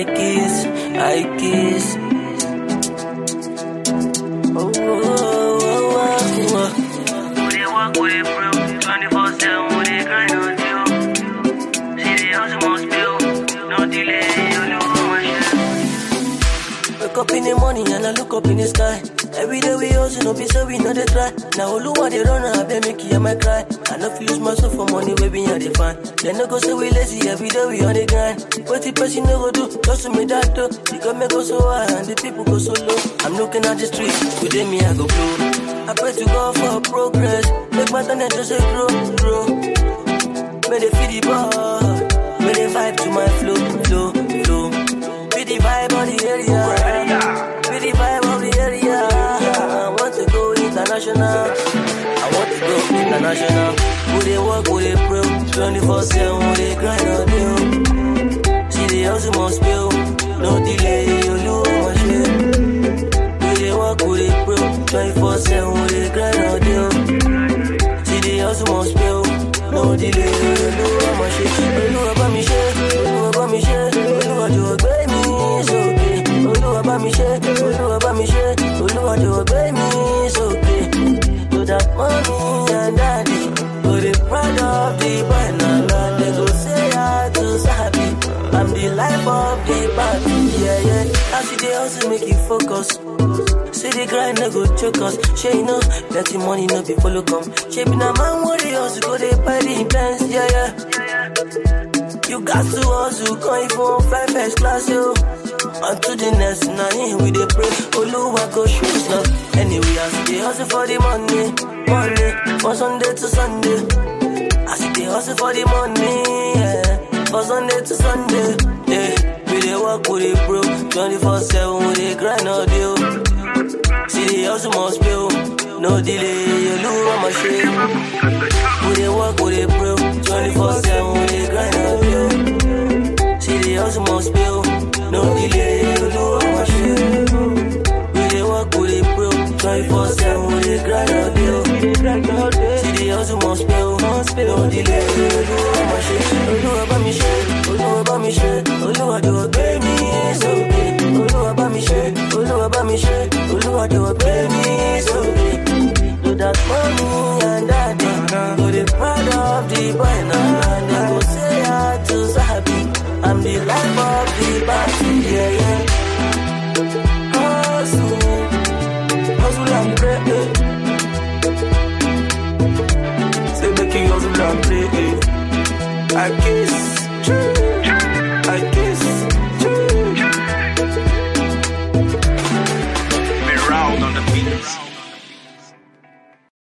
I kiss. Oh, Would they walk, would they prove? 24/7, would they grind on you? See the house must build, no delay, you know my shit. Wake up in the morning and I look up in the sky. Every day we hustle, no be so we know they try. Now Oluwa they run and I bet make you my cry. I know fi use myself for money, baby, and they fine. They no go say we lazy, every day we on the grind. What the person no go do, just to me that though. You got me go so high and the people go so low. I'm looking at the streets, today me I go blow. I pray to God for progress, make my talent just grow. May they feel the ball, may they vibe to my flow. Feel the vibe of the area, feel the vibe of the area. I want to go international, Would they walk, would they pray, 24/7, would they grind on you? See the house must spill, no delay, you lose my shit. Would they walk, would they pray, 24/7, would they grind on you? See the house must spill, no delay, you lose my shit. Oluwa bá mi ṣe, Oluwa jọ̀wọ́ gbé mi sókè. Oluwa bá mi ṣe, Oluwa jọ̀wọ́ gbé mi sókè. To that mommy and daddy, go they proud of the boy now. They go say I too happy. I'm the life of the party, yeah. I see the hustle make you focus. See the grind no go choke us. She you know that the money no be follow come. She be na man warriors go they buy the plans, yeah. You got to hustle, going for first class, yo. On to the next night, we dey pray. Oluwa go shoot love. Anyway, I see the hustle for the money, from Sunday to Sunday. I see the hustle for the money, yeah, from Sunday to Sunday. Yeah, we dey work, we dey pro, 24/7, we dey grind all day. See the hustle must spill, no delay, you lose my shit. We dey work, we dey pro, 24/7, we dey grind all day. See the hustle must spill, no delay, you lose my shit. We dey work, we dey pro, 24/7, we dey grind all day. See the hustle must spill, no delay, you lose my shit. Oluwa bá mi ṣe, Oluwa jọ̀wọ́ gbé mi sókè. Oluwa bá mi ṣe, Oluwa jọ̀wọ́ gbé mi sókè. To that mommy and daddy, go they proud of the boy now. They go say I too happy. I'm the life of the party, yeah. Hustle and pray. Say make you hustle and play. I kiss.